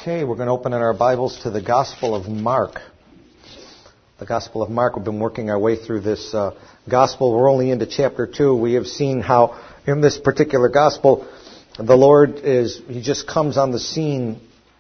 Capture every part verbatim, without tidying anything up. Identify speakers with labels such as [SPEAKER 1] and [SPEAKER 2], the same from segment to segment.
[SPEAKER 1] Okay, we're going to open in our Bibles to the Gospel of Mark. The Gospel of Mark. We've been working our way through this uh, Gospel. We're only into chapter two. We have seen how in this particular Gospel, the Lord is, He just comes on the scene,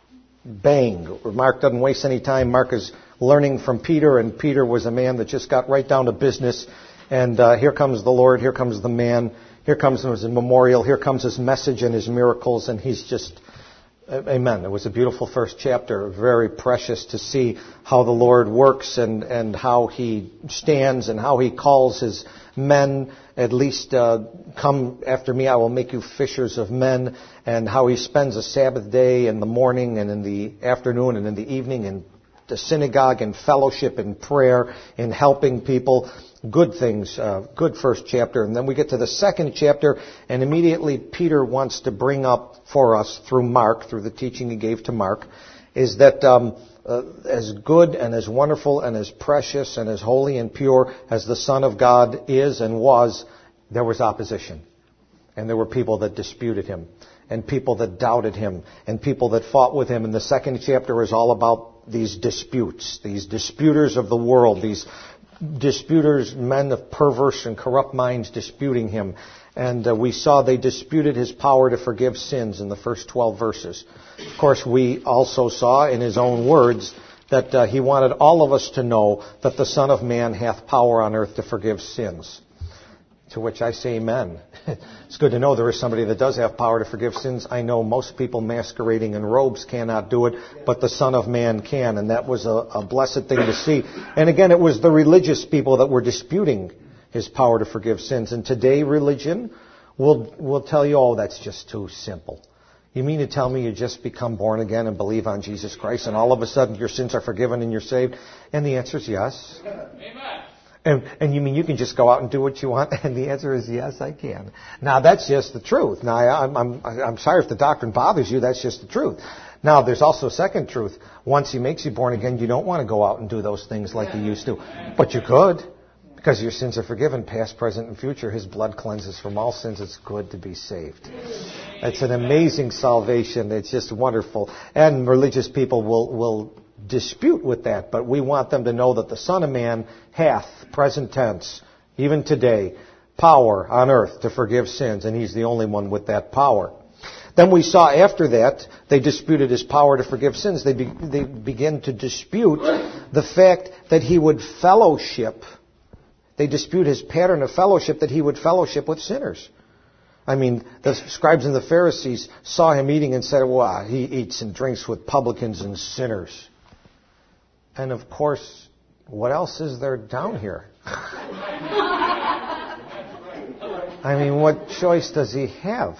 [SPEAKER 1] bang. Mark doesn't waste any time. Mark is learning from Peter, and Peter was a man that just got right down to business. And uh, here comes the Lord, here comes the man, here comes his memorial, here comes his message and his miracles, and he's just... Amen. It was a beautiful first chapter, very precious to see how the Lord works and, and how He stands and how He calls His men, at least uh, come after me, I will make you fishers of men, and how He spends a Sabbath day in the morning and in the afternoon and in the evening in the synagogue and fellowship and prayer and helping people. Good things, uh, good first chapter. And then we get to the second chapter, and immediately Peter wants to bring up for us through Mark, through the teaching he gave to Mark, is that um, uh, as good and as wonderful and as precious and as holy and pure as the Son of God is and was, there was opposition. And there were people that disputed Him, and people that doubted Him, and people that fought with Him. And the second chapter is all about these disputes, these disputers of the world, these disputers, men of perverse and corrupt minds disputing Him. And uh, we saw they disputed His power to forgive sins in the first twelve verses. Of course, we also saw in His own words that uh, He wanted all of us to know that the Son of Man hath power on earth to forgive sins. To which I say amen. It's good to know there is somebody that does have power to forgive sins. I know most people masquerading in robes cannot do it, but the Son of Man can, and that was a, a blessed thing to see. And again, it was the religious people that were disputing His power to forgive sins. And today, religion will will tell you, oh, that's just too simple. You mean to tell me you just become born again and believe on Jesus Christ, and all of a sudden your sins are forgiven and you're saved? And the answer is yes. Amen. And, and you mean you can just go out and do what you want? And the answer is yes, I can. Now, that's just the truth. Now, I, I'm, I'm, I'm sorry if the doctrine bothers you. That's just the truth. Now, there's also a second truth. Once He makes you born again, you don't want to go out and do those things like you used to. But you could, because your sins are forgiven, past, present, and future. His blood cleanses from all sins. It's good to be saved. It's an amazing salvation. It's just wonderful. And religious people will, will dispute with that, but we want them to know that the Son of Man hath, present tense, even today, power on earth to forgive sins, and He's the only one with that power. Then we saw after that, they disputed His power to forgive sins. They, be, they begin to dispute the fact that He would fellowship. They dispute His pattern of fellowship, that He would fellowship with sinners. I mean, the scribes and the Pharisees saw Him eating and said, well, He eats and drinks with publicans and sinners. And of course, what else is there down here? I mean, what choice does He have?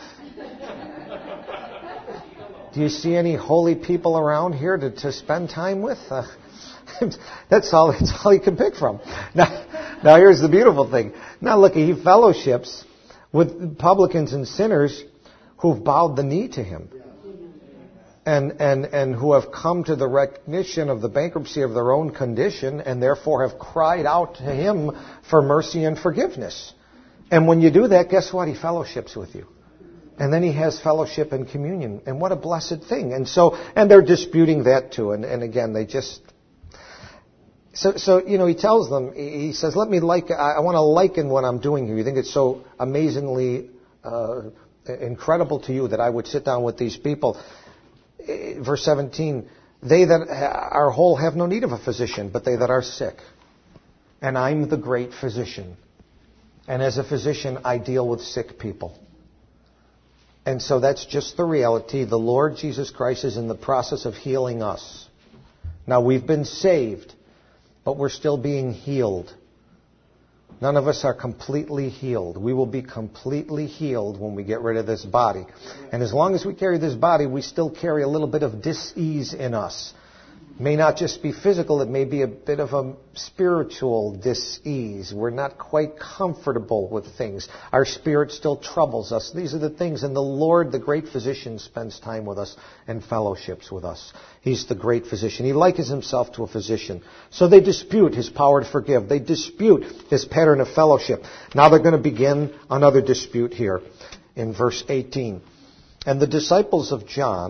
[SPEAKER 1] Do you see any holy people around here to, to spend time with? Uh, that's all. That's all He can pick from. Now, now here's the beautiful thing. Now look, He fellowships with publicans and sinners who've bowed the knee to Him. And, and, and who have come to the recognition of the bankruptcy of their own condition and therefore have cried out to Him for mercy and forgiveness. And when you do that, guess what? He fellowships with you. And then He has fellowship and communion. And what a blessed thing. And so, and they're disputing that too. And, and again, they just... So, so, you know, He tells them, He says, let me like, I want to liken what I'm doing here. You think it's so amazingly uh, incredible to you that I would sit down with these people. Verse seventeen, they that are whole have no need of a physician, but they that are sick. And I'm the great physician. And as a physician, I deal with sick people. And so that's just the reality. The Lord Jesus Christ is in the process of healing us. Now, we've been saved, but we're still being healed. None of us are completely healed. We will be completely healed when we get rid of this body. And as long as we carry this body, we still carry a little bit of dis-ease in us. It may not just be physical, it may be a bit of a spiritual dis-ease. We're not quite comfortable with things. Our spirit still troubles us. These are the things. And the Lord, the great physician, spends time with us and fellowships with us. He's the great physician. He likens Himself to a physician. So they dispute His power to forgive. They dispute His pattern of fellowship. Now they're going to begin another dispute here in verse eighteen. And the disciples of John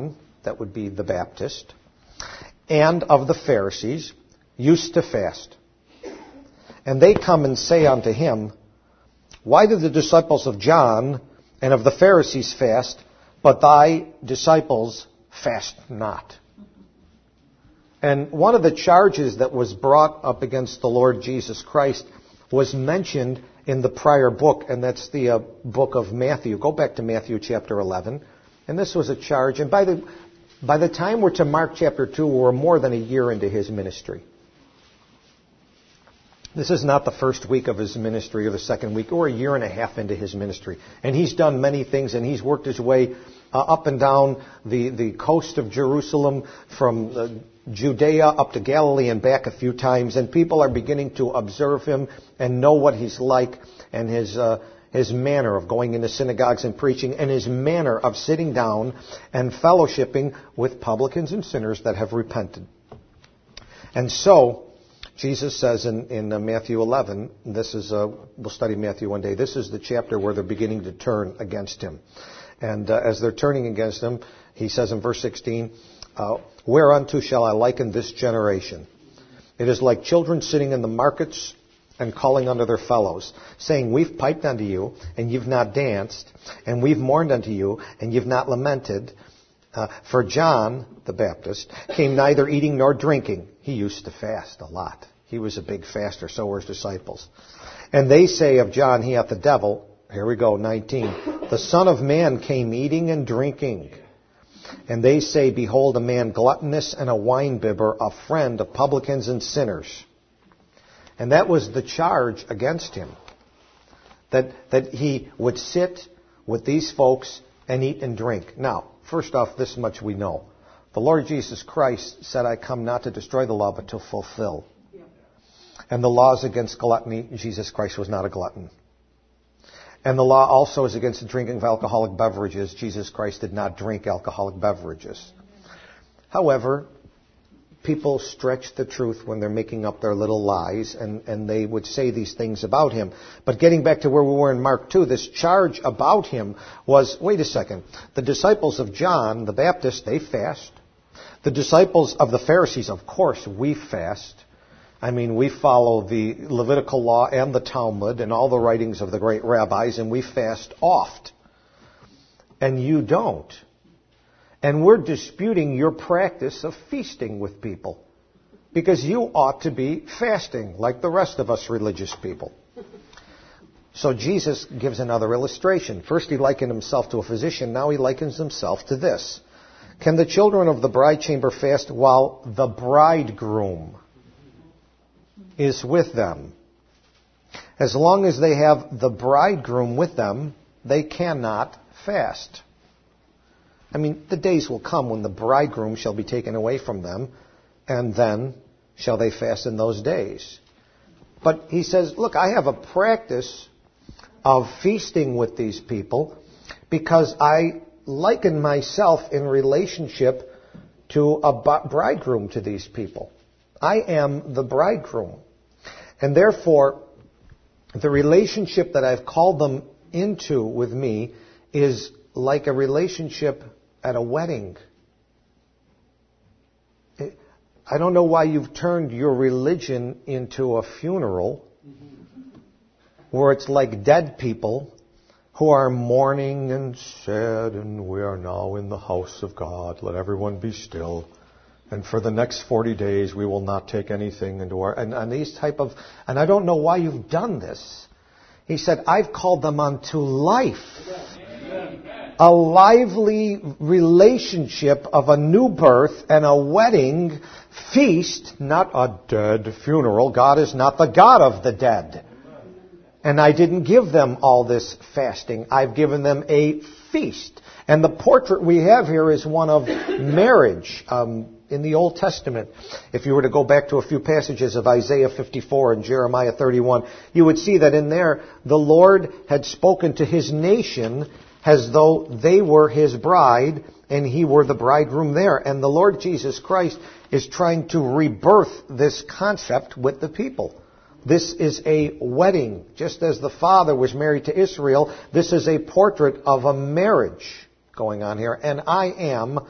[SPEAKER 1] that would be the Baptist, and of the Pharisees, used to fast. And they come and say unto him, why do the disciples of John and of the Pharisees fast, but thy disciples fast not? And one of the charges that was brought up against the Lord Jesus Christ was mentioned in the prior book, and that's the uh, book of Matthew. Go back to Matthew chapter eleven. And this was a charge. And by the, by the time we're to Mark chapter two, we're more than a year into his ministry. This is not the first week of his ministry or the second week or a year and a half into his ministry. And he's done many things, and he's worked his way uh, up and down the, the coast of Jerusalem from uh, Judea up to Galilee and back a few times. And people are beginning to observe him and know what he's like, and his uh, his manner of going into synagogues and preaching, and his manner of sitting down and fellowshipping with publicans and sinners that have repented. And so Jesus says in, in uh, Matthew eleven, this is, uh, we'll study Matthew one day, this is the chapter where they're beginning to turn against him. And uh, as they're turning against him, he says in verse sixteen, uh, whereunto shall I liken this generation? It is like children sitting in the markets and calling unto their fellows, saying, we've piped unto you, and you've not danced, and we've mourned unto you, and you've not lamented. Uh, for John, the Baptist, came neither eating nor drinking. He used to fast a lot. He was a big faster, so were his disciples. And they say of John, he hath the devil. Here we go, nineteen. The Son of Man came eating and drinking. And they say, behold, a man gluttonous and a winebibber, a friend of publicans and sinners. And that was the charge against him. That, that he would sit with these folks and eat and drink. Now, first off, this much we know. The Lord Jesus Christ said, I come not to destroy the law, but to fulfill. Yeah. And the laws against gluttony, Jesus Christ was not a glutton. And the law also is against the drinking of alcoholic beverages. Jesus Christ did not drink alcoholic beverages. However, people stretch the truth when they're making up their little lies, and, and they would say these things about him. But getting back to where we were in Mark two, this charge about him was, wait a second, the disciples of John the Baptist, they fast. The disciples of the Pharisees, of course, we fast. I mean, we follow the Levitical law and the Talmud and all the writings of the great rabbis, and we fast oft. And you don't. And we're disputing your practice of feasting with people, because you ought to be fasting like the rest of us religious people. So Jesus gives another illustration. First he likened himself to a physician. Now he likens himself to this. Can the children of the bride chamber fast while the bridegroom is with them? As long as they have the bridegroom with them, they cannot fast. I mean, the days will come when the bridegroom shall be taken away from them, and then shall they fast in those days. But he says, look, I have a practice of feasting with these people because I liken myself in relationship to a bridegroom to these people. I am the bridegroom. And therefore, the relationship that I've called them into with me is like a relationship at a wedding. I don't know why you've turned your religion into a funeral where it's like dead people who are mourning and sad, and we are now in the house of God. Let everyone be still. And for the next forty days, we will not take anything into our... And, and these type of... And I don't know why you've done this. He said, I've called them unto life. A lively relationship of a new birth and a wedding feast, not a dead funeral. God is not the God of the dead. And I didn't give them all this fasting. I've given them a feast. And the portrait we have here is one of marriage um, in the Old Testament. If you were to go back to a few passages of Isaiah fifty-four and Jeremiah thirty-one, you would see that in there the Lord had spoken to his nation as though they were his bride and he were the bridegroom there. And the Lord Jesus Christ is trying to rebirth this concept with the people. This is a wedding. Just as the father was married to Israel, this is a portrait of a marriage going on here. And I am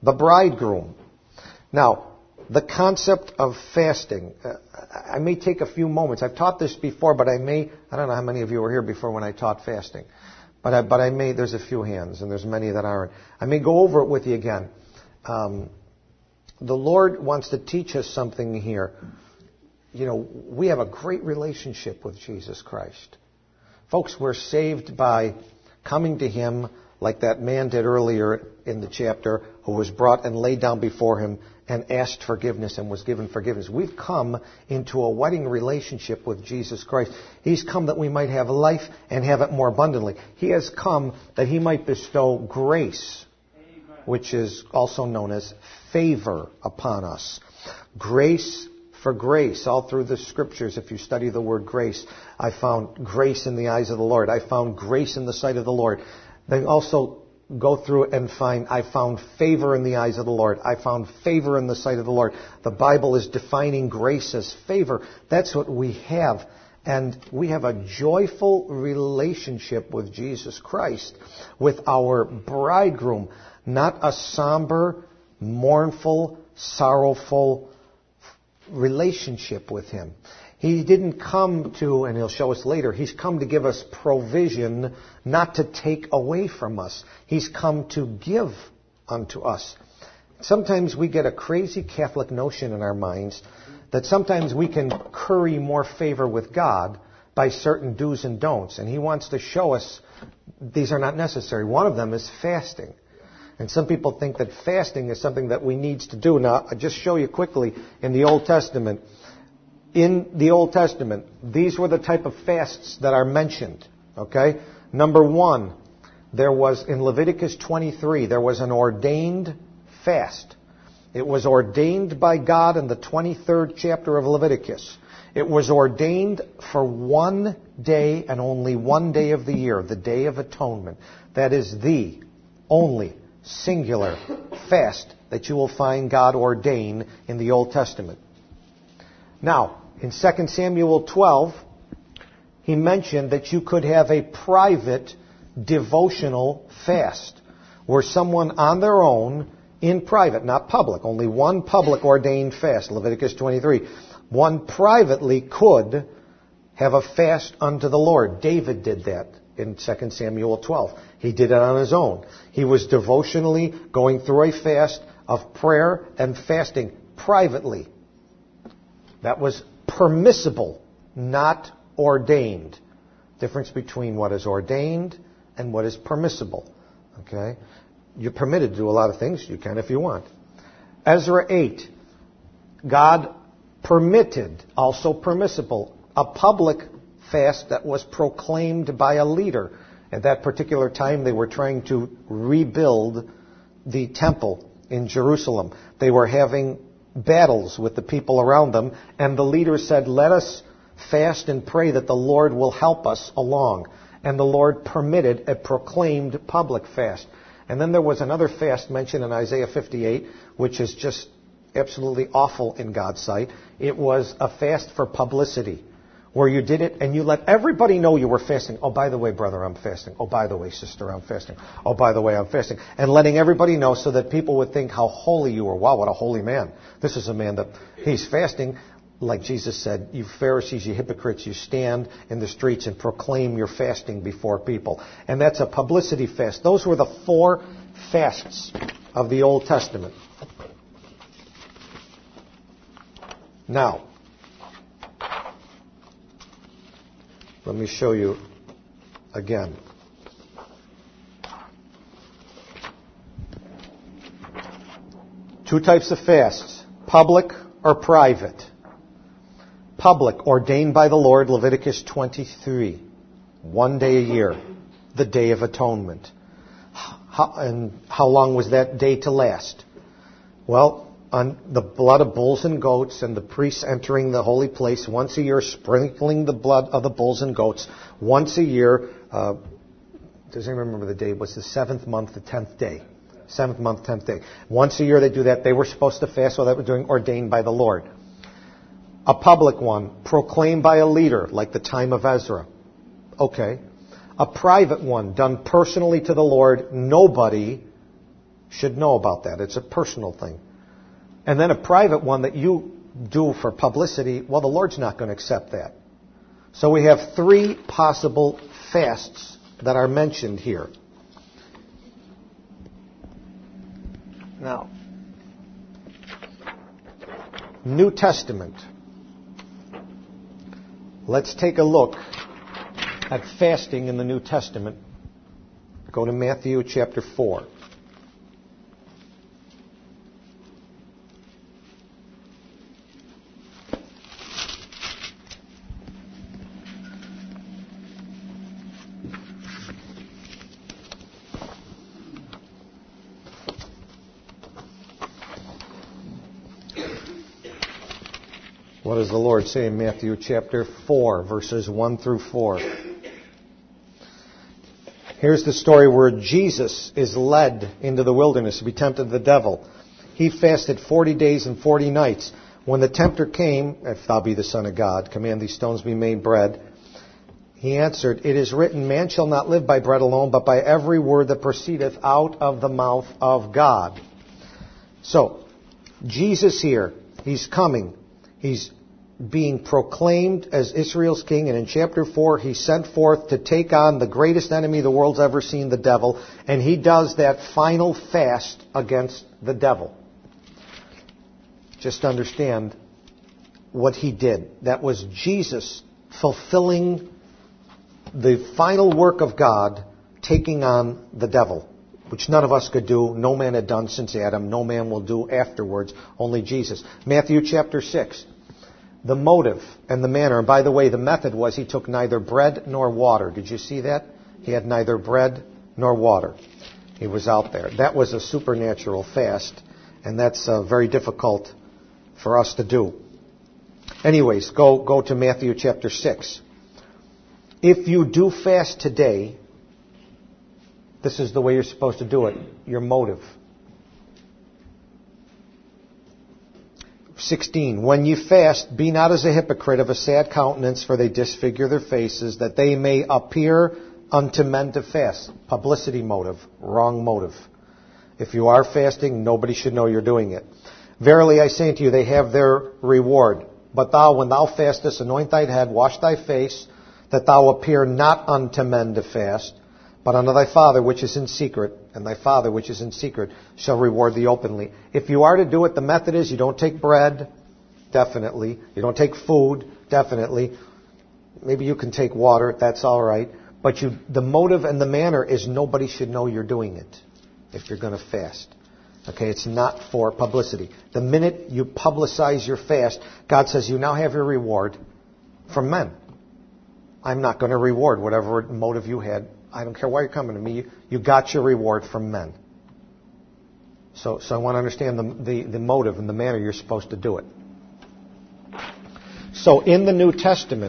[SPEAKER 1] the bridegroom. Now, the concept of fasting, uh, I may take a few moments. I've taught this before, but I may, I don't know how many of you were here before when I taught fasting. But I, but I may, there's a few hands, and there's many that aren't. I may go over it with you again. Um, the Lord wants to teach us something here. You know, we have a great relationship with Jesus Christ. Folks, we're saved by coming to Him like that man did earlier in the chapter, who was brought and laid down before Him and asked forgiveness and was given forgiveness. We've come into a wedding relationship with Jesus Christ. He's come that we might have life and have it more abundantly. He has come that He might bestow grace, which is also known as favor upon us. Grace for grace. All through the Scriptures, if you study the word grace, I found grace in the eyes of the Lord. I found grace in the sight of the Lord. They also go through and find, I found favor in the eyes of the Lord. I found favor in the sight of the Lord. The Bible is defining grace as favor. That's what we have. And we have a joyful relationship with Jesus Christ, with our bridegroom, not a somber, mournful, sorrowful relationship with Him. He didn't come to, and He'll show us later, He's come to give us provision, not to take away from us. He's come to give unto us. Sometimes we get a crazy Catholic notion in our minds that sometimes we can curry more favor with God by certain do's and don'ts. And He wants to show us these are not necessary. One of them is fasting. And some people think that fasting is something that we need to do. Now, I'll just show you quickly in the Old Testament. In the Old Testament, these were the type of fasts that are mentioned. Okay? Number one, there was, in Leviticus twenty-three, there was an ordained fast. It was ordained by God in the twenty-third chapter of Leviticus. It was ordained for one day and only one day of the year, the Day of Atonement. That is the only singular fast that you will find God ordain in the Old Testament. Now, in Second Samuel twelve, he mentioned that you could have a private devotional fast where someone on their own, in private, not public, only one public ordained fast, Leviticus twenty-three, one privately could have a fast unto the Lord. David did that in Second Samuel twelve. He did it on his own. He was devotionally going through a fast of prayer and fasting privately. That was permissible, not ordained. Difference between what is ordained and what is permissible. Okay? You're permitted to do a lot of things. You can if you want. Ezra eight. God permitted, also permissible, a public fast that was proclaimed by a leader. At that particular time, they were trying to rebuild the temple in Jerusalem. They were having battles with the people around them, and the leader said, let us fast and pray that the Lord will help us along. And the Lord permitted a proclaimed public fast. And then there was another fast mentioned in Isaiah fifty-eight, which is just absolutely awful in God's sight. It was a fast for publicity, where you did it and you let everybody know you were fasting. Oh, by the way, brother, I'm fasting. Oh, by the way, sister, I'm fasting. Oh, by the way, I'm fasting. And letting everybody know so that people would think how holy you were. Wow, what a holy man. This is a man that he's fasting. Like Jesus said, you Pharisees, you hypocrites, you stand in the streets and proclaim your fasting before people. And that's a publicity fast. Those were the four fasts of the Old Testament. Now, let me show you again. Two types of fasts, public or private. Public, ordained by the Lord, Leviticus twenty-three. One day a year, the Day of Atonement. How, and how long was that day to last? Well, on the blood of bulls and goats, and the priests entering the holy place once a year, sprinkling the blood of the bulls and goats once a year. Uh, does anyone remember the day? It was the seventh month, the tenth day. Seventh month, tenth day. Once a year they do that. They were supposed to fast, so that was doing ordained by the Lord. A public one, proclaimed by a leader, like the time of Ezra. Okay. A private one, done personally to the Lord. Nobody should know about that. It's a personal thing. And then a private one that you do for publicity, well, the Lord's not going to accept that. So we have three possible fasts that are mentioned here. Now, New Testament. Let's take a look at fasting in the New Testament. Go to Matthew chapter four. What does the Lord say in Matthew chapter four, verses one through four? Here's the story where Jesus is led into the wilderness to be tempted of the devil. He fasted forty days and forty nights. When the tempter came, if thou be the Son of God, command these stones be made bread. He answered, it is written, man shall not live by bread alone, but by every word that proceedeth out of the mouth of God. So, Jesus here, he's coming. He's being proclaimed as Israel's king, and in chapter four, he's sent forth to take on the greatest enemy the world's ever seen, the devil, and he does that final fast against the devil. Just understand what he did. That was Jesus fulfilling the final work of God, taking on the devil, which none of us could do, no man had done since Adam, no man will do afterwards, only Jesus. Matthew chapter six. The motive and the manner. And by the way, the method was he took neither bread nor water. Did you see that? He had neither bread nor water. He was out there. That was a supernatural fast, and that's uh, very difficult for us to do. Anyways, go, go to Matthew chapter six. If you do fast today, this is the way you're supposed to do it. Your motive. sixteen. When ye fast, be not as a hypocrite of a sad countenance, for they disfigure their faces, that they may appear unto men to fast. Publicity motive. Wrong motive. If you are fasting, nobody should know you're doing it. Verily I say unto you, they have their reward. But thou, when thou fastest, anoint thy head, wash thy face, that thou appear not unto men to fast, but unto thy Father which is in secret, and thy Father which is in secret shall reward thee openly. If you are to do it, the method is you don't take bread, definitely. You don't take food, definitely. Maybe you can take water, that's all right. But you, the motive and the manner is nobody should know you're doing it if you're going to fast. Okay, it's not for publicity. The minute you publicize your fast, God says you now have your reward from men. I'm not going to reward whatever motive you had. I don't care why you're coming to me. You, you got your reward from men. So, so I want to understand the, the, the motive and the manner you're supposed to do it. So in the New Testament,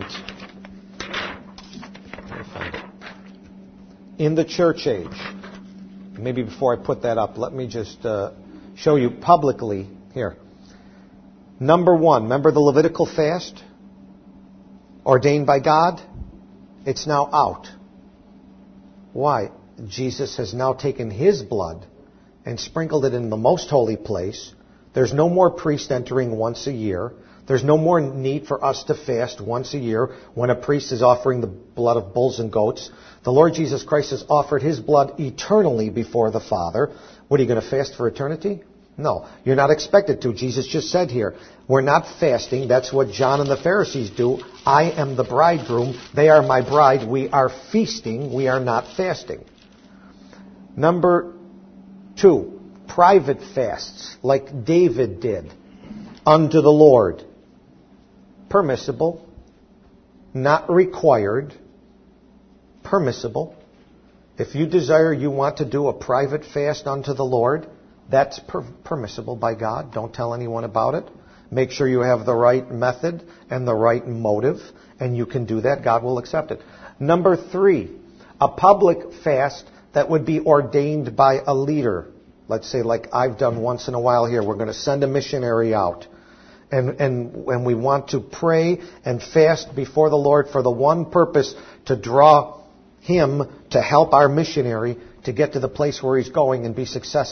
[SPEAKER 1] in the church age, maybe before I put that up, let me just uh, show you publicly here. Number one, remember the Levitical fast? Ordained by God? It's now out. Why? Jesus has now taken his blood and sprinkled it in the most holy place. There's no more priest entering once a year. There's no more need for us to fast once a year when a priest is offering the blood of bulls and goats. The Lord Jesus Christ has offered his blood eternally before the Father. What, are you going to fast for eternity? No, you're not expected to. Jesus just said here, we're not fasting. That's what John and the Pharisees do. I am the bridegroom. They are my bride. We are feasting. We are not fasting. Number two, private fasts, like David did, unto the Lord. Permissible, not required, permissible. If you desire, you want to do a private fast unto the Lord, that's per- permissible by God. Don't tell anyone about it. Make sure you have the right method and the right motive, and you can do that. God will accept it. Number three, a public fast that would be ordained by a leader. Let's say like I've done once in a while here. We're going to send a missionary out. And, and, and we want to pray and fast before the Lord for the one purpose to draw him to help our missionary to get to the place where he's going and be successful.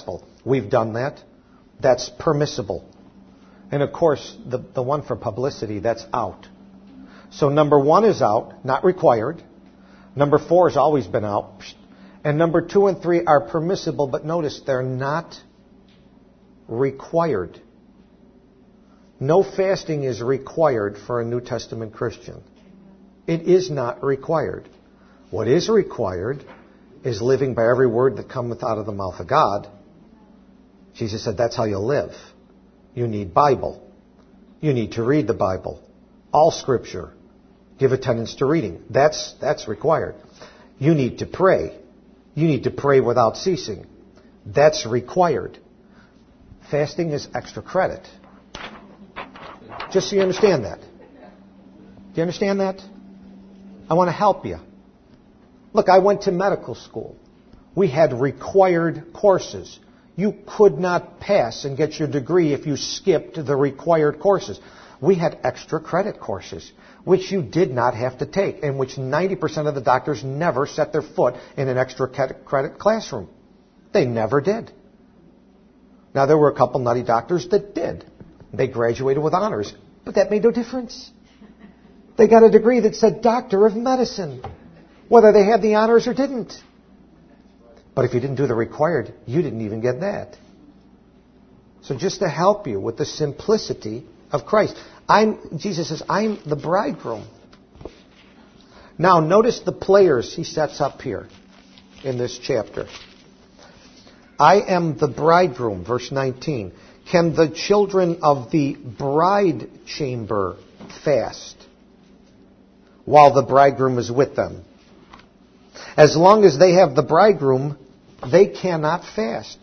[SPEAKER 1] We've done that. That's permissible. And of course, the, the one for publicity, that's out. So number one is out, not required. Number four has always been out. And number two and three are permissible, but notice they're not required. No fasting is required for a New Testament Christian. It is not required. What is required is living by every word that cometh out of the mouth of God. Jesus said that's how you live. You need Bible. You need to read the Bible. All Scripture. Give attendance to reading. That's, that's required. You need to pray. You need to pray without ceasing. That's required. Fasting is extra credit. Just so you understand that. Do you understand that? I want to help you. Look, I went to medical school. We had required courses. You could not pass and get your degree if you skipped the required courses. We had extra credit courses, which you did not have to take, and which ninety percent of the doctors never set their foot in an extra credit classroom. They never did. Now, there were a couple nutty doctors that did. They graduated with honors, but that made no difference. They got a degree that said Doctor of Medicine, whether they had the honors or didn't. But if you didn't do the required, you didn't even get that. So just to help you with the simplicity of Christ, I'm, Jesus says, I'm the bridegroom. Now, notice the players he sets up here in this chapter. I am the bridegroom, verse nineteen. Can the children of the bride chamber fast while the bridegroom is with them? As long as they have the bridegroom, they cannot fast.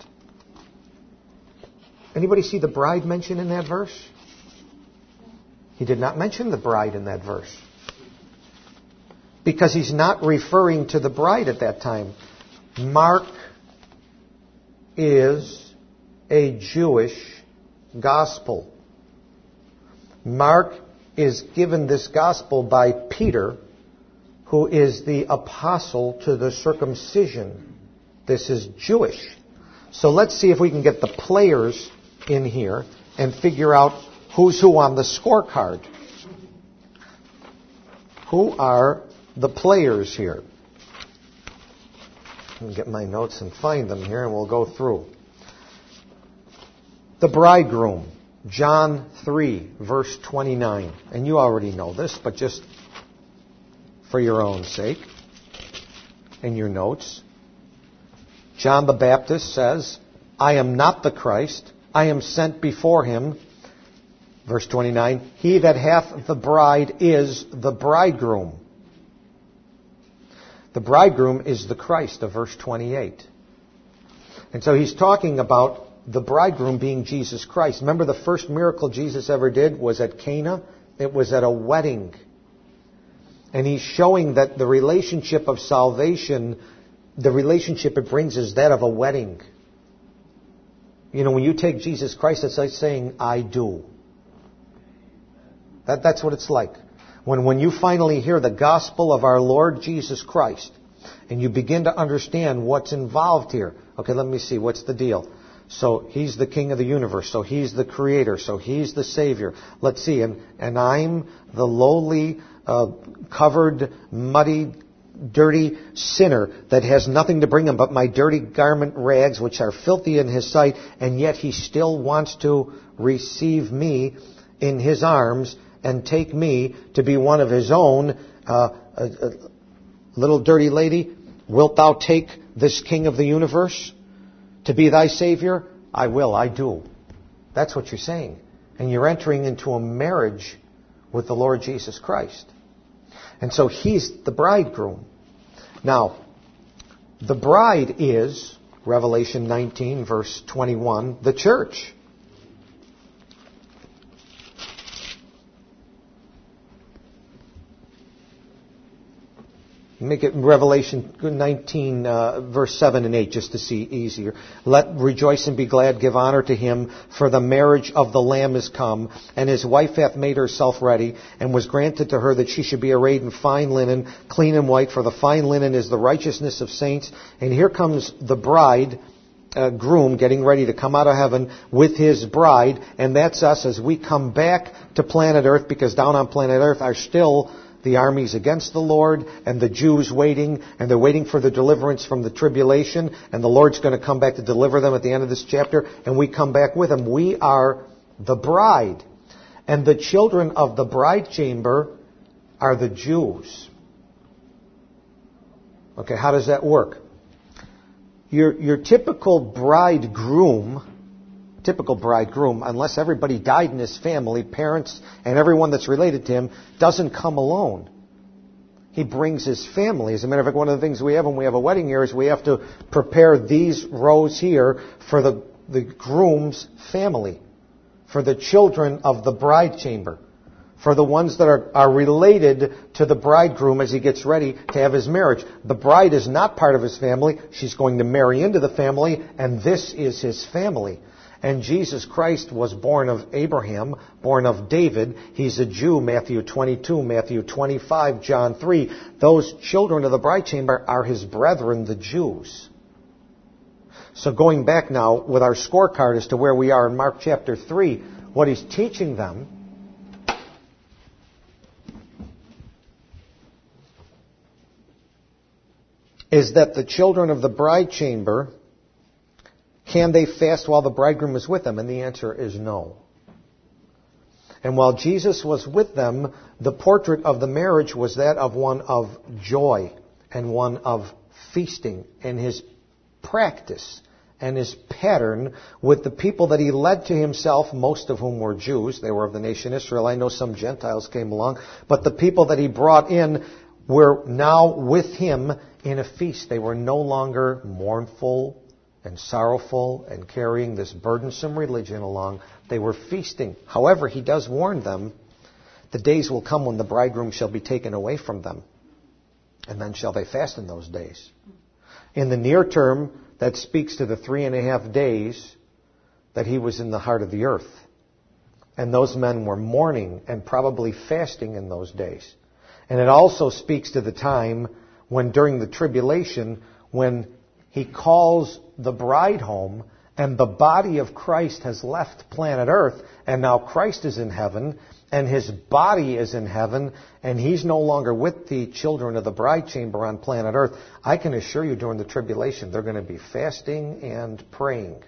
[SPEAKER 1] Anybody see the bride mentioned in that verse? He did not mention the bride in that verse. Because he's not referring to the bride at that time. Mark is a Jewish gospel. Mark is given this gospel by Peter, who is the apostle to the circumcision. This is Jewish. So let's see if we can get the players in here and figure out who's who on the scorecard. Who are the players here? Let me get my notes and find them here, and we'll go through. The bridegroom, John three, verse twenty-nine. And you already know this, but just for your own sake, in your notes. John the Baptist says, I am not the Christ, I am sent before him. Verse twenty-nine, he that hath the bride is the bridegroom. The bridegroom is the Christ of verse twenty-eight. And so he's talking about the bridegroom being Jesus Christ. Remember, the first miracle Jesus ever did was at Cana. It was at a wedding. And he's showing that the relationship of salvation, the relationship it brings is that of a wedding. You know, when you take Jesus Christ, it's like saying, I do. That, that's what it's like. When, when you finally hear the gospel of our Lord Jesus Christ, and you begin to understand what's involved here. Okay, let me see, what's the deal? So he's the king of the universe. So he's the creator. So he's the savior. Let's see. And, and I'm the lowly, uh, covered, muddy, dirty sinner that has nothing to bring him but my dirty garment rags, which are filthy in his sight. And yet he still wants to receive me in his arms and take me to be one of his own. Uh, a, a little dirty lady, wilt thou take this king of the universe to be thy Savior? I will, I do. That's what you're saying. And you're entering into a marriage with the Lord Jesus Christ. And so he's the bridegroom. Now, the bride is, Revelation nineteen, verse twenty-one, the church. Make it Revelation nineteen, uh, verse seven and eight, just to see easier. Let rejoice and be glad, give honor to him, for the marriage of the Lamb is come, and his wife hath made herself ready, and was granted to her that she should be arrayed in fine linen, clean and white, for the fine linen is the righteousness of saints. And here comes the bride uh, groom getting ready to come out of heaven with his bride, and that's us as we come back to planet Earth, because down on planet Earth are still the armies against the Lord and the Jews waiting, and they're waiting for the deliverance from the tribulation, and the Lord's going to come back to deliver them at the end of this chapter, and we come back with him. We are the bride. And the children of the bride chamber are the Jews. Okay, how does that work? Your, your typical bridegroom, typical bridegroom, unless everybody died in his family, parents and everyone that's related to him, doesn't come alone. He brings his family. As a matter of fact, one of the things we have when we have a wedding here is we have to prepare these rows here for the, the groom's family, for the children of the bride chamber, for the ones that are, are related to the bridegroom as he gets ready to have his marriage. The bride is not part of his family. She's going to marry into the family, and this is his family. And Jesus Christ was born of Abraham, born of David. He's a Jew, Matthew twenty-two, Matthew twenty-five, John three. Those children of the bride chamber are his brethren, the Jews. So going back now with our scorecard as to where we are in Mark chapter three, what he's teaching them is that the children of the bride chamber, can they fast while the bridegroom is with them? And the answer is no. And while Jesus was with them, the portrait of the marriage was that of one of joy and one of feasting, and his practice and his pattern with the people that he led to himself, most of whom were Jews. They were of the nation Israel. I know some Gentiles came along. But the people that he brought in were now with him in a feast. They were no longer mournful and sorrowful and carrying this burdensome religion along. They were feasting. However, he does warn them, the days will come when the bridegroom shall be taken away from them, and then shall they fast in those days. In the near term, that speaks to the three and a half days that he was in the heart of the earth. And those men were mourning and probably fasting in those days. And it also speaks to the time when during the tribulation, when he calls the bride home and the body of Christ has left planet Earth, and now Christ is in heaven and his body is in heaven, and he's no longer with the children of the bride chamber on planet Earth. I can assure you during the tribulation they're going to be fasting and praying.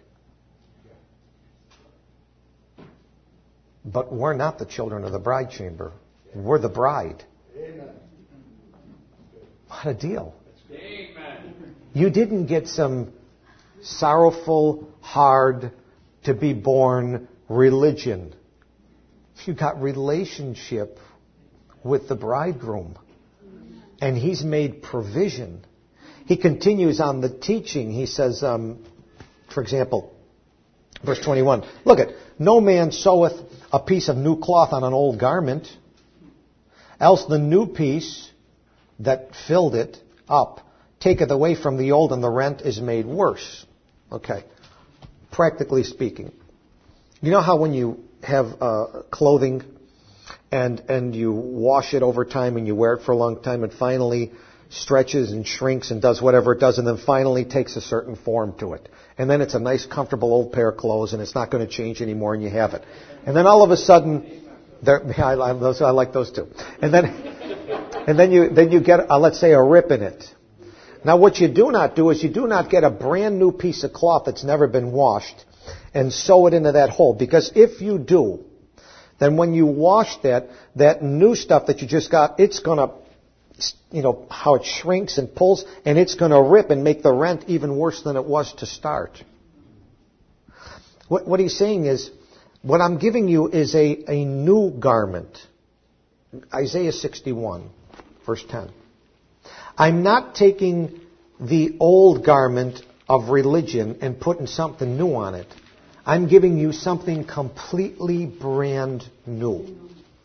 [SPEAKER 1] But we're not the children of the bride chamber. We're the bride.
[SPEAKER 2] Amen.
[SPEAKER 1] What a deal.
[SPEAKER 2] Amen.
[SPEAKER 1] You didn't get some sorrowful, hard, to be born religion. You got relationship with the bridegroom. And he's made provision. He continues on the teaching. He says, um, for example, verse twenty-one, look at, no man seweth a piece of new cloth on an old garment, else the new piece that filled it up taketh away from the old, and the rent is made worse. Okay. Practically speaking. You know how when you have uh, clothing and and you wash it over time and you wear it for a long time, it finally stretches and shrinks and does whatever it does, and then finally takes a certain form to it. And then it's a nice, comfortable old pair of clothes, and it's not going to change anymore, and you have it. And then all of a sudden, there, yeah, I, I, those, I like those too. And then, and then you then you get, uh, let's say, a rip in it. Now, what you do not do is you do not get a brand new piece of cloth that's never been washed and sew it into that hole. Because if you do, then when you wash that, that new stuff that you just got, it's going to, you know, how it shrinks and pulls, and it's going to rip and make the rent even worse than it was to start. What, what he's saying is, what I'm giving you is a, a new garment. Isaiah sixty-one, verse ten. I'm not taking the old garment of religion and putting something new on it. I'm giving you something completely brand new.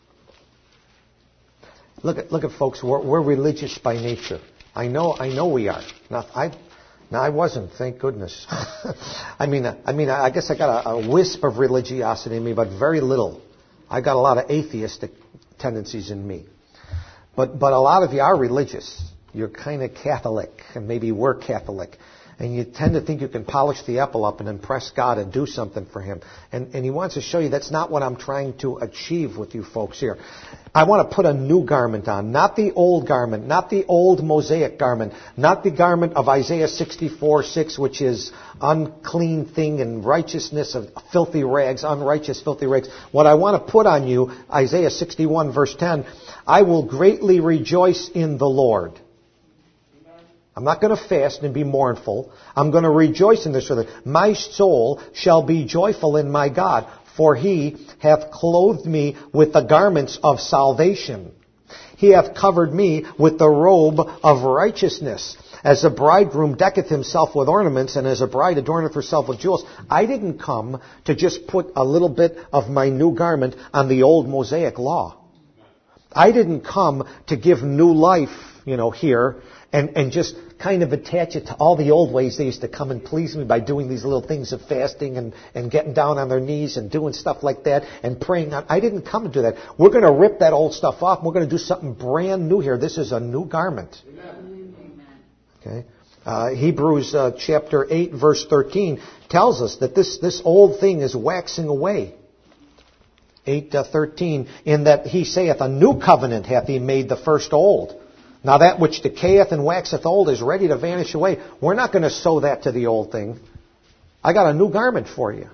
[SPEAKER 1] Look at, look at folks, we're, we're religious by nature. I know, I know we are. Now, I, now I wasn't, thank goodness. I mean, I mean, I guess I got a, a wisp of religiosity in me, but very little. I got a lot of atheistic tendencies in me. But, but a lot of you are religious. You're kind of Catholic, and maybe we're Catholic. and you tend to think you can polish the apple up and impress God and do something for Him. And, and He wants to show you that's not what I'm trying to achieve with you folks here. I want to put a new garment on, not the old garment, not the old Mosaic garment, not the garment of Isaiah sixty-four six, which is unclean thing and righteousness of filthy rags, unrighteous filthy rags. What I want to put on you, Isaiah sixty-one verse ten, I will greatly rejoice in the Lord. I'm not going to fast and be mournful. I'm going to rejoice in this. My soul shall be joyful in my God, for He hath clothed me with the garments of salvation. He hath covered me with the robe of righteousness. As a bridegroom decketh himself with ornaments, and as a bride adorneth herself with jewels. I didn't come to just put a little bit of my new garment on the old Mosaic law. I didn't come to give new life, you know, here, and, and just kind of attach it to all the old ways they used to come and please me by doing these little things of fasting and, and getting down on their knees and doing stuff like that and praying. I didn't come to do that. We're going to rip that old stuff off. We're going to do something brand new here. This is a new garment. Amen. Okay. Uh, Hebrews uh, chapter eight verse thirteen tells us that this, this old thing is waxing away. eight thirteen, in that He saith, a new covenant hath He made the first old. Now that which decayeth and waxeth old is ready to vanish away. We're not going to sew that to the old thing. I got a new garment for you.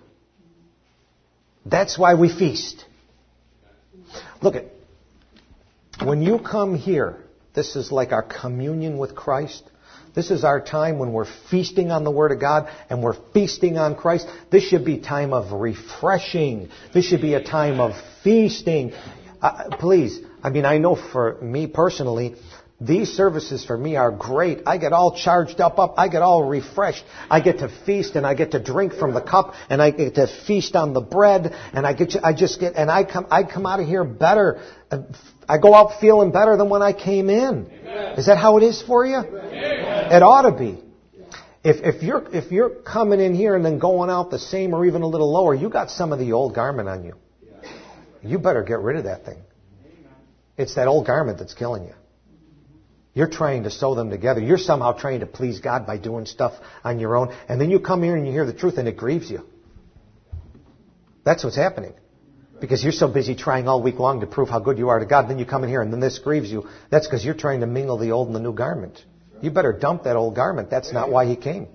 [SPEAKER 1] That's why we feast. Look at, when you come here, this is like our communion with Christ. This is our time when we're feasting on the Word of God and we're feasting on Christ. This should be time of refreshing. This should be a time of feasting. Uh, please, I mean, I know for me personally, these services for me are great. I get all charged up, up. I get all refreshed. I get to feast and I get to drink from the cup and I get to feast on the bread and I get, to, I just get, and I come, I come out of here better. I go out feeling better than when I came in. Amen. Is that how it is for you? Amen. It ought to be. If, if you're, if you're coming in here and then going out the same or even a little lower, you got some of the old garment on you. You better get rid of that thing. It's that old garment that's killing you. You're trying to sew them together. You're somehow trying to please God by doing stuff on your own. And then you come here and you hear the truth and it grieves you. That's what's happening. Because you're so busy trying all week long to prove how good you are to God. Then you come in here and then this grieves you. That's because you're trying to mingle the old and the new garment. You better dump that old garment. That's not why He came.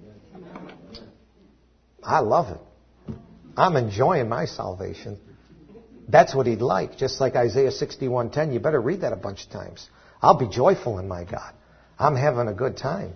[SPEAKER 1] I love it. I'm enjoying my salvation. That's what He'd like. Just like Isaiah sixty-one ten. You better read that a bunch of times. I'll be joyful in my God. I'm having a good time.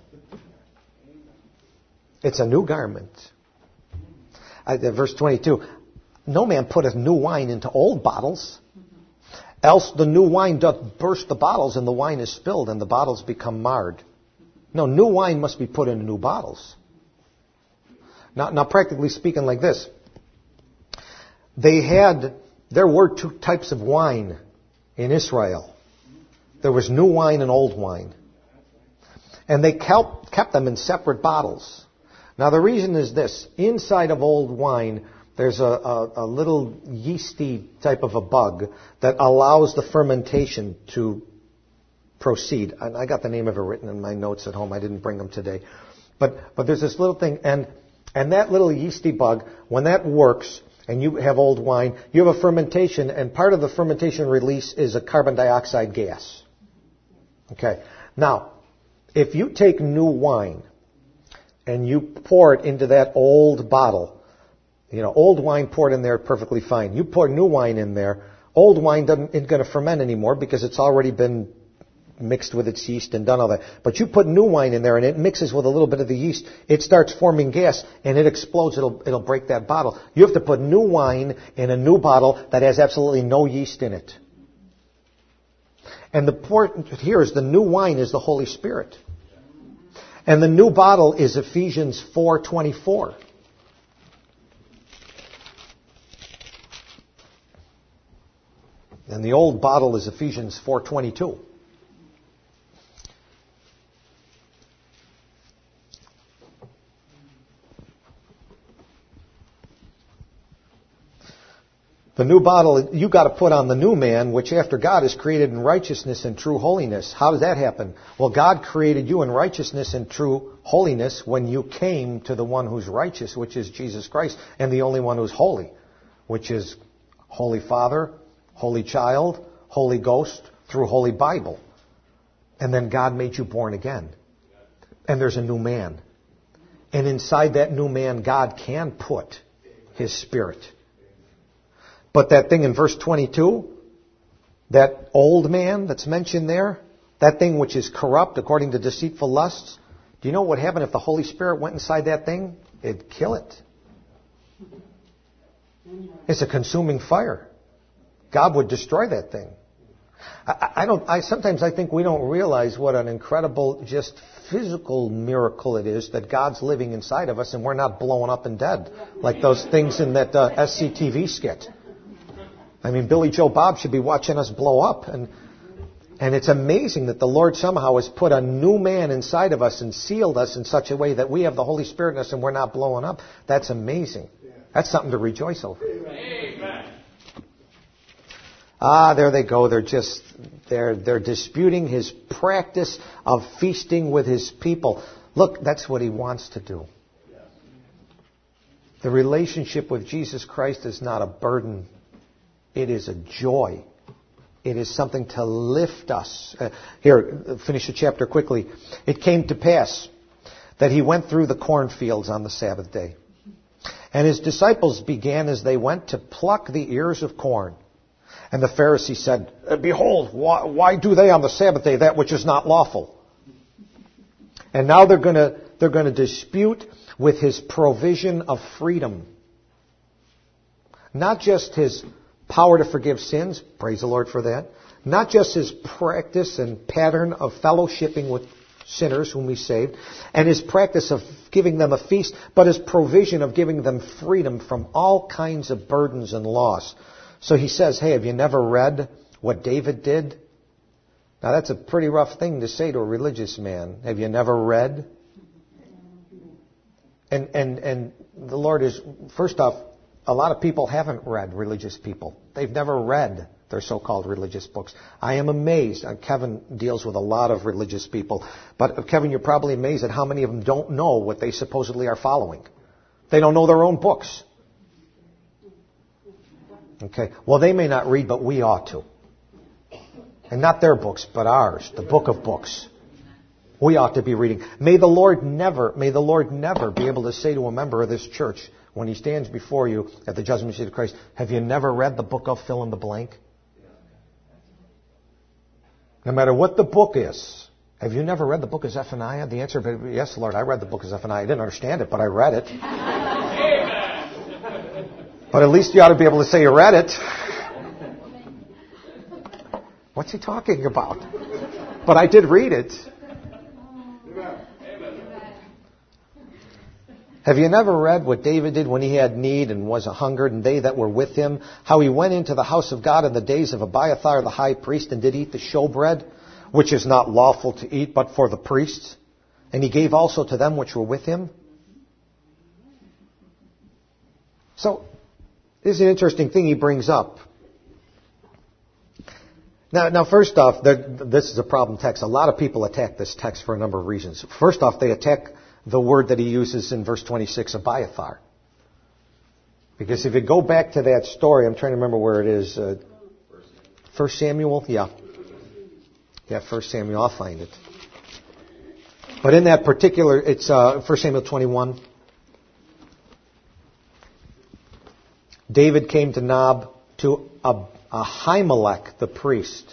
[SPEAKER 1] It's a new garment. Uh, verse twenty-two. No man putteth new wine into old bottles, else the new wine doth burst the bottles, and the wine is spilled, and the bottles become marred. No, new wine must be put into new bottles. Now, now practically speaking like this. They had, there were two types of wine in Israel. There was new wine and old wine. And they kept, kept them in separate bottles. Now the reason is this. Inside of old wine, there's a, a, a little yeasty type of a bug that allows the fermentation to proceed. And I got the name of it written in my notes at home. I didn't bring them today. But but there's this little thing, and and that little yeasty bug, when that works, and you have old wine, you have a fermentation, and part of the fermentation release is a carbon dioxide gas. Okay. Now, if you take new wine and you pour it into that old bottle, you know, old wine poured in there perfectly fine. You pour new wine in there, old wine doesn't, isn't going to ferment anymore because it's already been mixed with its yeast and done all that. But you put new wine in there and it mixes with a little bit of the yeast. It starts forming gas and it explodes. It'll, it'll break that bottle. You have to put new wine in a new bottle that has absolutely no yeast in it. And the point here is the new wine is the Holy Spirit. And the new bottle is Ephesians four twenty-four. And the old bottle is Ephesians four twenty-two. The The new bottle, you got to put on the new man, which after God is created in righteousness and true holiness. How does that happen? Well, God created you in righteousness and true holiness when you came to the one who's righteous, which is Jesus Christ, and the only one who's holy, which is Holy Father, Holy Child, Holy Ghost, through Holy Bible. And then God made you born again. And there's a new man. And inside that new man, God can put His Spirit. But that thing in verse twenty-two, that old man that's mentioned there, that thing which is corrupt according to deceitful lusts, do you know what would happen if the Holy Spirit went inside that thing? It'd kill it. It's a consuming fire. God would destroy that thing. I, I don't. I sometimes I think we don't realize what an incredible, just physical miracle it is that God's living inside of us and we're not blowing up and dead like those things in that uh, S C T V skit. I mean, Billy Joe Bob should be watching us blow up, and and it's amazing that the Lord somehow has put a new man inside of us and sealed us in such a way that we have the Holy Spirit in us and we're not blowing up. That's amazing. That's something to rejoice over. Amen. Ah, there they go. They're just, they're, they're disputing His practice of feasting with His people. Look, that's what He wants to do. The relationship with Jesus Christ is not a burden. It is a joy. It is something to lift us. Uh, here, finish the chapter quickly. It came to pass that He went through the cornfields on the Sabbath day. And His disciples began as they went to pluck the ears of corn. And the Pharisees said, Behold, why, why do they on the Sabbath day that which is not lawful? And now they're going to they're going to dispute with His provision of freedom. Not just His power to forgive sins, praise the Lord for that. Not just His practice and pattern of fellowshipping with sinners whom He saved, and His practice of giving them a feast, but His provision of giving them freedom from all kinds of burdens and loss. So He says, hey, have you never read what David did? Now that's a pretty rough thing to say to a religious man. Have you never read? And and and the Lord is, first off, a lot of people haven't read, religious people. They've never read their so-called religious books. I am amazed. Kevin deals with a lot of religious people. But Kevin, you're probably amazed at how many of them don't know what they supposedly are following. They don't know their own books. Okay. Well, they may not read, but we ought to. And not their books, but ours, the book of books. We ought to be reading. May the Lord never, may the Lord never be able to say to a member of this church, when he stands before you at the judgment seat of Christ, have you never read the book of fill in the blank? No matter what the book is, have you never read the book of Zephaniah? The answer is yes, Lord, I read the book of Zephaniah. I didn't understand it, but I read it. But at least you ought to be able to say you read it. What's he talking about? But I did read it. Have you never read what David did when he had need and was a hungered, and they that were with him, how he went into the house of God in the days of Abiathar the high priest, and did eat the showbread, which is not lawful to eat but for the priests? And he gave also to them which were with him. So, this is an interesting thing he brings up. Now, now first off, this is a problem text. A lot of people attack this text for a number of reasons. First off, they attack the word that he uses in verse twenty-six, Abiathar. Because if you go back to that story, I'm trying to remember where it is. Uh, First Samuel? Yeah. Yeah, First Samuel. I'll find it. But in that particular, it's uh, First Samuel twenty-one. David came to Nob to Ahimelech the priest.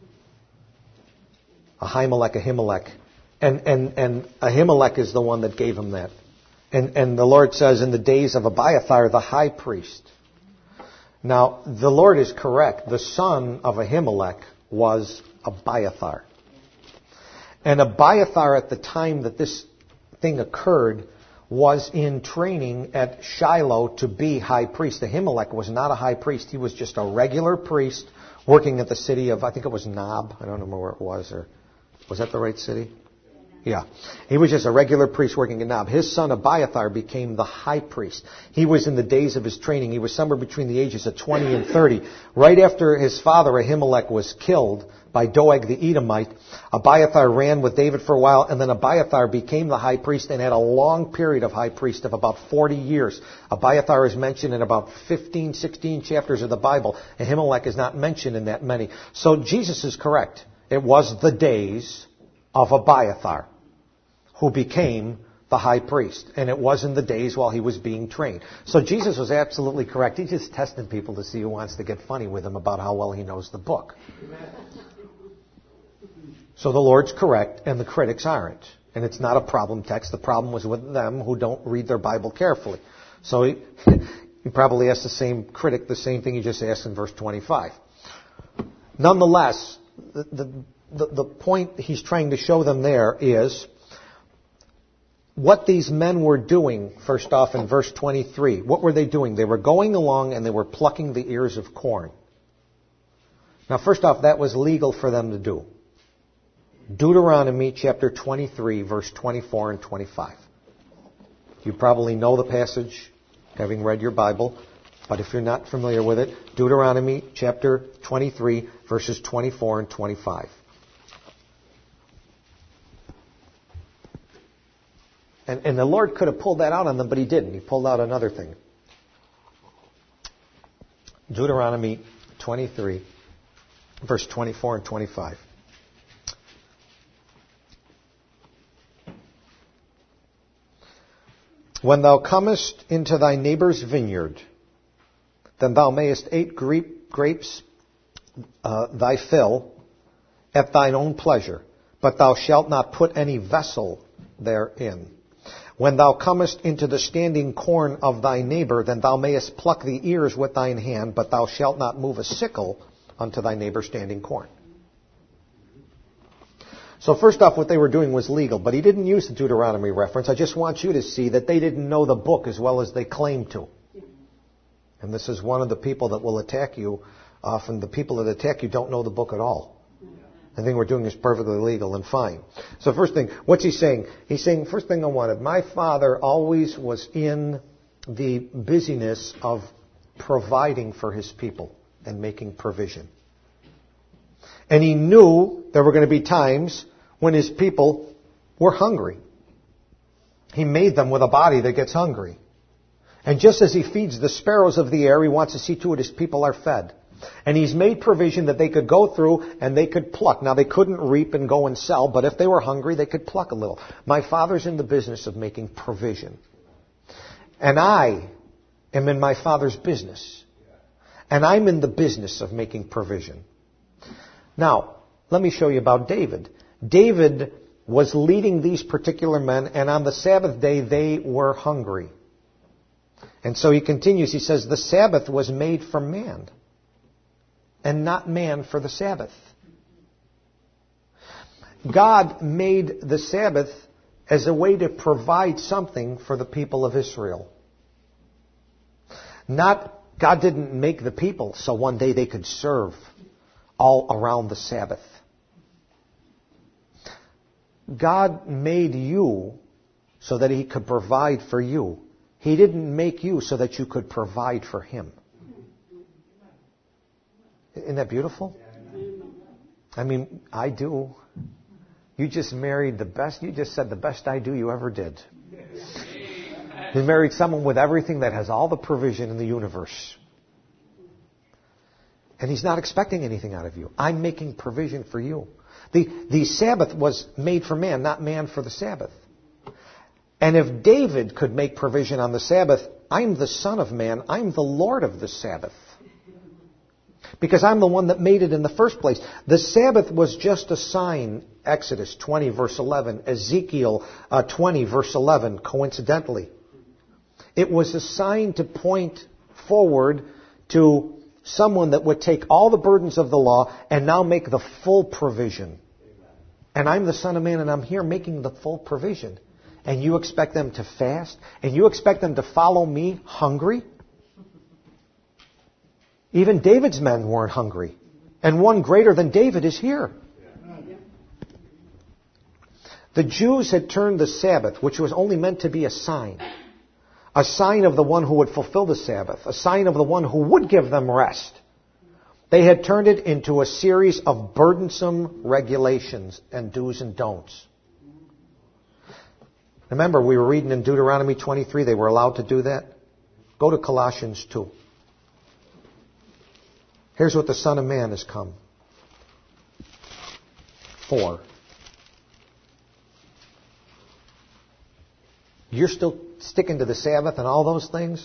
[SPEAKER 1] Ahimelech, Ahimelech. And, and, and Ahimelech is the one that gave him that. And, and the Lord says, in the days of Abiathar, the high priest. Now, the Lord is correct. The son of Ahimelech was Abiathar. And Abiathar, at the time that this thing occurred, was in training at Shiloh to be high priest. Ahimelech was not a high priest. He was just a regular priest working at the city of, I think it was Nob. I don't remember where it was. Or was that the right city? Yeah. He was just a regular priest working in Nob. His son Abiathar became the high priest. He was in the days of his training. He was somewhere between the ages of twenty and thirty. Right after his father Ahimelech was killed by Doeg the Edomite, Abiathar ran with David for a while, and then Abiathar became the high priest and had a long period of high priest of about forty years. Abiathar is mentioned in about fifteen, sixteen chapters of the Bible. Ahimelech is not mentioned in that many. So Jesus is correct. It was the days of Abiathar who became the high priest. And it was in the days while he was being trained. So Jesus was absolutely correct. He's just testing people to see who wants to get funny with him about how well he knows the book. So the Lord's correct and the critics aren't. And it's not a problem text. The problem was with them who don't read their Bible carefully. So he, he probably asked the same critic the same thing he just asked in verse twenty-five. Nonetheless, the, the, the, the point he's trying to show them there is what these men were doing, first off in verse twenty-three. What were they doing? They were going along and they were plucking the ears of corn. Now, first off, that was legal for them to do. Deuteronomy chapter twenty-three, verse twenty-four and twenty-five. You probably know the passage, having read your Bible, but if you're not familiar with it, Deuteronomy chapter twenty-three, verses twenty-four and twenty-five. And, and the Lord could have pulled that out on them, but He didn't. He pulled out another thing. Deuteronomy twenty-three, verse twenty-four and twenty-five. When thou comest into thy neighbor's vineyard, then thou mayest eat grapes uh, thy fill at thine own pleasure, but thou shalt not put any vessel therein. When thou comest into the standing corn of thy neighbor, then thou mayest pluck the ears with thine hand, but thou shalt not move a sickle unto thy neighbor's standing corn. So first off, what they were doing was legal, but he didn't use the Deuteronomy reference. I just want you to see that they didn't know the book as well as they claimed to. And this is one of the people that will attack you. Often the people that attack you don't know the book at all. The thing we're doing is perfectly legal and fine. So first thing, what's he saying? He's saying, first thing I wanted, my father always was in the busyness of providing for his people and making provision. And he knew there were going to be times when his people were hungry. He made them with a body that gets hungry. And just as he feeds the sparrows of the air, he wants to see to it his people are fed. And he's made provision that they could go through and they could pluck. Now, they couldn't reap and go and sell, but if they were hungry, they could pluck a little. My father's in the business of making provision. And I am in my father's business. And I'm in the business of making provision. Now, let me show you about David. David was leading these particular men, and on the Sabbath day, they were hungry. And so he continues, he says, the Sabbath was made for man, and not man for the Sabbath. God made the Sabbath as a way to provide something for the people of Israel. Not, God didn't make the people so one day they could serve all around the Sabbath. God made you so that He could provide for you. He didn't make you so that you could provide for Him. Isn't that beautiful? I mean, I do. You just married the best, you just said the best I do you ever did. You married someone with everything that has all the provision in the universe. And He's not expecting anything out of you. I'm making provision for you. The, the Sabbath was made for man, not man for the Sabbath. And if David could make provision on the Sabbath, I'm the Son of Man. I'm the Lord of the Sabbath. Because I'm the one that made it in the first place. The Sabbath was just a sign. Exodus twenty, verse eleven. Ezekiel uh, twenty, verse eleven, coincidentally. It was a sign to point forward to someone that would take all the burdens of the law and now make the full provision. And I'm the Son of Man, and I'm here making the full provision. And you expect them to fast? And you expect them to follow me hungry? Even David's men weren't hungry. And one greater than David is here. The Jews had turned the Sabbath, which was only meant to be a sign, a sign of the one who would fulfill the Sabbath, a sign of the one who would give them rest. They had turned it into a series of burdensome regulations and do's and don'ts. Remember, we were reading in Deuteronomy twenty-three, they were allowed to do that. Go to Colossians two. Here's what the Son of Man has come for. You're still sticking to the Sabbath and all those things?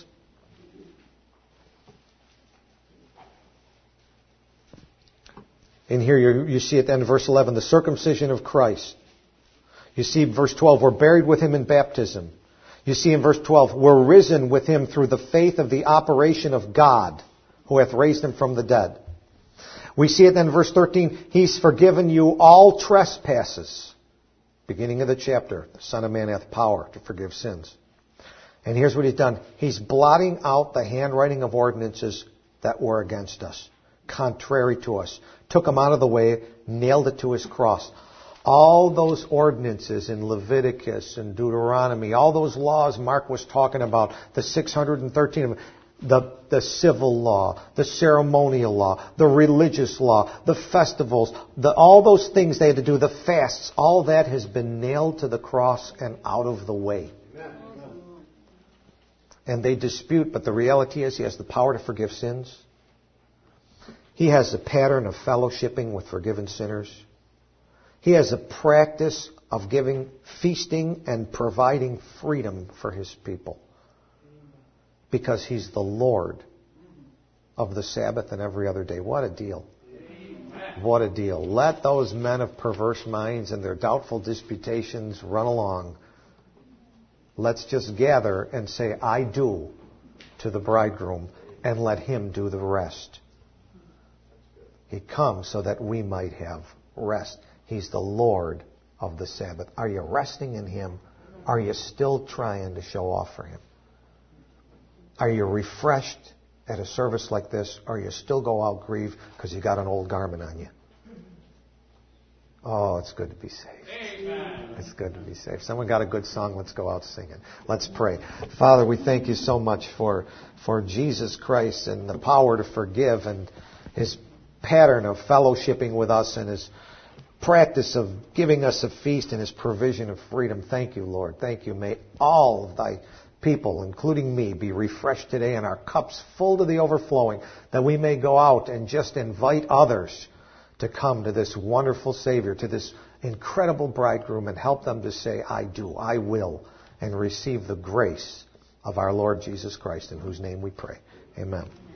[SPEAKER 1] In here you, you see at the end of verse eleven, the circumcision of Christ. You see verse twelve, we're buried with Him in baptism. You see in verse twelve, we're risen with Him through the faith of the operation of God, who hath raised Him from the dead. We see it then in verse thirteen, He's forgiven you all trespasses. Beginning of the chapter, the Son of Man hath power to forgive sins. And here's what He's done. He's blotting out the handwriting of ordinances that were against us, contrary to us. Took them out of the way, nailed it to His cross. All those ordinances in Leviticus and Deuteronomy, all those laws Mark was talking about, the six hundred thirteen of them, the, the civil law, the ceremonial law, the religious law, the festivals, the, all those things they had to do, the fasts, all that has been nailed to the cross and out of the way. Amen. And they dispute, but the reality is He has the power to forgive sins. He has a pattern of fellowshipping with forgiven sinners. He has a practice of giving, feasting, and providing freedom for His people. Because He's the Lord of the Sabbath and every other day. What a deal. Amen. What a deal. Let those men of perverse minds and their doubtful disputations run along. Let's just gather and say, I do to the bridegroom, and let Him do the rest. He comes so that we might have rest. He's the Lord of the Sabbath. Are you resting in Him? Are you still trying to show off for Him? Are you refreshed at a service like this, or you still go out grieved because you got an old garment on you? Oh, it's good to be saved. Amen. It's good to be saved. Someone got a good song, let's go out singing. Let's pray. Father, we thank You so much for, for Jesus Christ and the power to forgive and His pattern of fellowshipping with us and His practice of giving us a feast and His provision of freedom. Thank You, Lord. Thank You. May all of Thy people, including me, be refreshed today and our cups full to the overflowing, that we may go out and just invite others to come to this wonderful Savior, to this incredible bridegroom, and help them to say, I do, I will, and receive the grace of our Lord Jesus Christ, in whose name we pray. Amen.